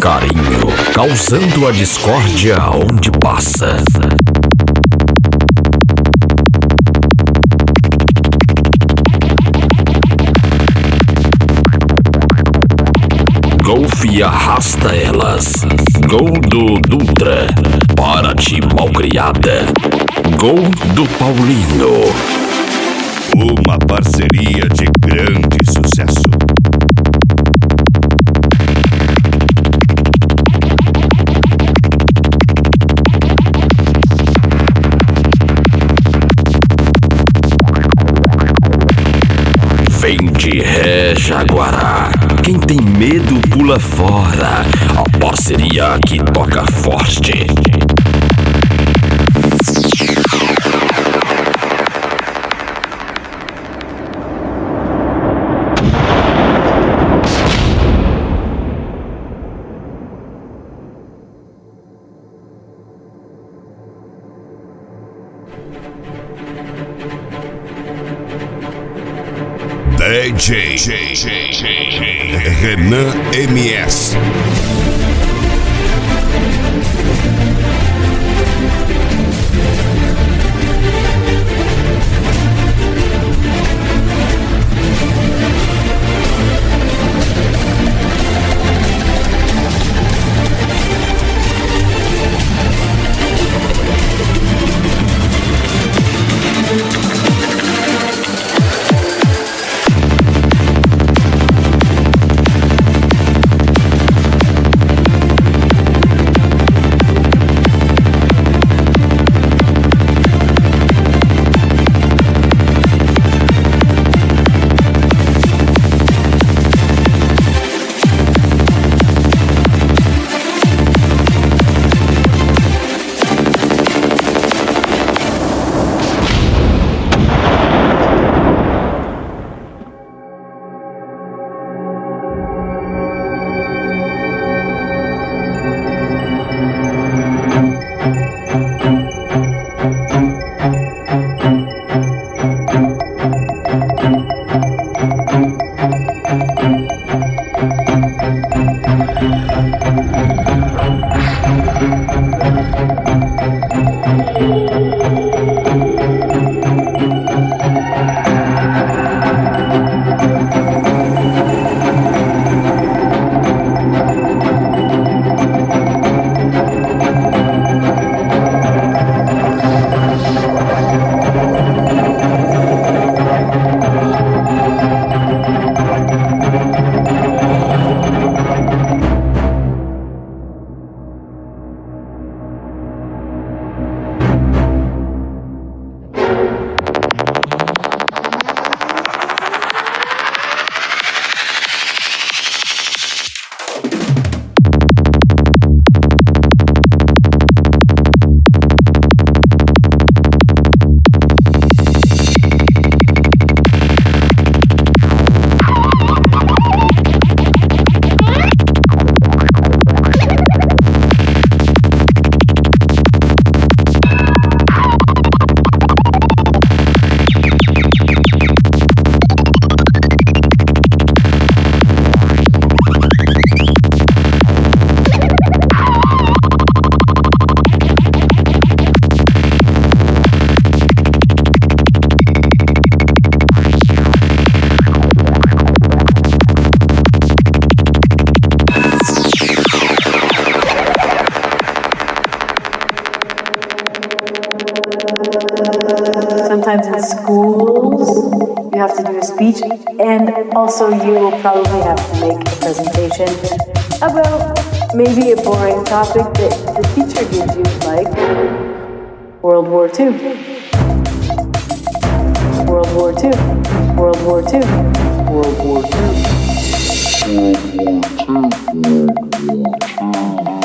carinho, causando a discórdia onde passa. Golfe arrasta elas. Gol do Dutra. Para-te, malcriada. Gol do Paulinho. Uma parceria de grande sucesso. Vem de ré, Jaguará. Quem tem medo pula fora. A parceria que toca forte. DJ Renan MS. Sometimes in schools, you have to do a speech, and also you will probably have to make a presentation about maybe a boring topic that the teacher gives you, like World War II. World War II. World War II. World War II. World War II.